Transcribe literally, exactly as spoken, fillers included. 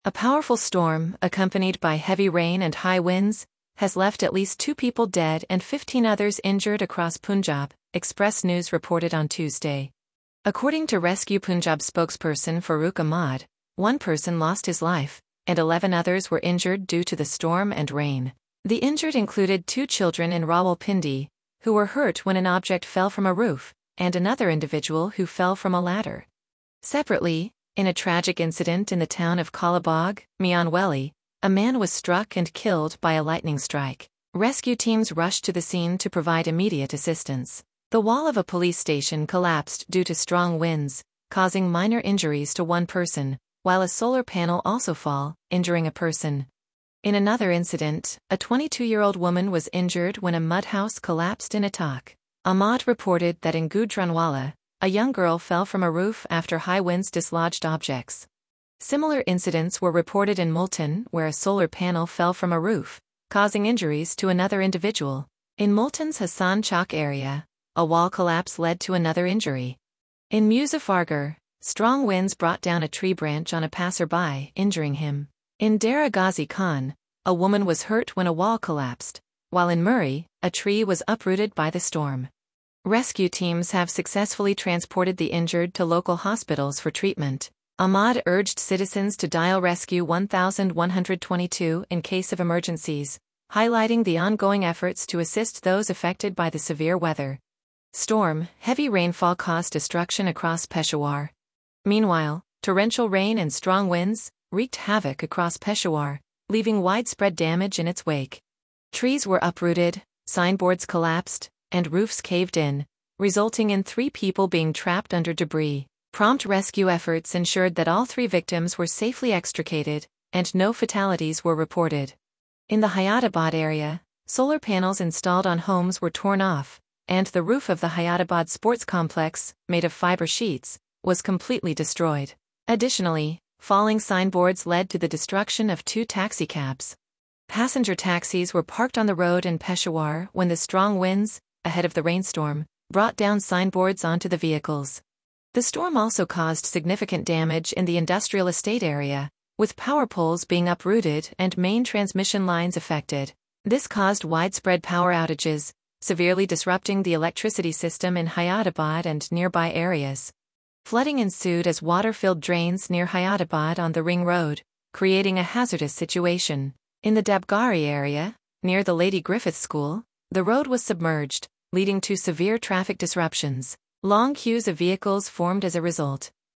A powerful storm, accompanied by heavy rain and high winds, has left at least two people dead and fifteen others injured across Punjab, Express News reported on Tuesday. According to Rescue Punjab spokesperson Farooq Ahmad, one person lost his life, and eleven others were injured due to the storm and rain. The injured included two children in Rawalpindi, who were hurt when an object fell from a roof, and another individual who fell from a ladder. Separately, in a tragic incident in the town of Kalabagh, Mianwali, a man was struck and killed by a lightning strike. Rescue teams rushed to the scene to provide immediate assistance. The wall of a police station collapsed due to strong winds, causing minor injuries to one person, while a solar panel also fell, injuring a person. In another incident, a twenty-two-year-old woman was injured when a mud house collapsed in Attock. Ahmad reported that in Gujranwala, a young girl fell from a roof after high winds dislodged objects. Similar incidents were reported in Multan, where a solar panel fell from a roof, causing injuries to another individual. In Multan's Hassan Chowk area, a wall collapse led to another injury. In Muzaffargarh, strong winds brought down a tree branch on a passerby, injuring him. In Dera Ghazi Khan, a woman was hurt when a wall collapsed, while in Murree, a tree was uprooted by the storm. Rescue teams have successfully transported the injured to local hospitals for treatment. Ahmad urged citizens to dial Rescue one one two in case of emergencies, highlighting the ongoing efforts to assist those affected by the severe weather. Storm, heavy rainfall caused destruction across Peshawar. Meanwhile, torrential rain and strong winds wreaked havoc across Peshawar, leaving widespread damage in its wake. Trees were uprooted, signboards collapsed, and roofs caved in, resulting in three people being trapped under debris. Prompt rescue efforts ensured that all three victims were safely extricated, and no fatalities were reported. In the Hayatobad area, solar panels installed on homes were torn off, and the roof of the Hayatobad Sports Complex, made of fiber sheets, was completely destroyed. Additionally, falling signboards led to the destruction of two taxicabs. Passenger taxis were parked on the road in Peshawar when the strong winds, ahead of the rainstorm, brought down signboards onto the vehicles. The storm also caused significant damage in the industrial estate area, with power poles being uprooted and main transmission lines affected. This caused widespread power outages, severely disrupting the electricity system in Hayatobad and nearby areas. Flooding ensued as water filled drains near Hayatobad on the Ring Road, creating a hazardous situation. In the Dabgari area, near the Lady Griffith School, the road was submerged, leading to severe traffic disruptions. Long queues of vehicles formed as a result.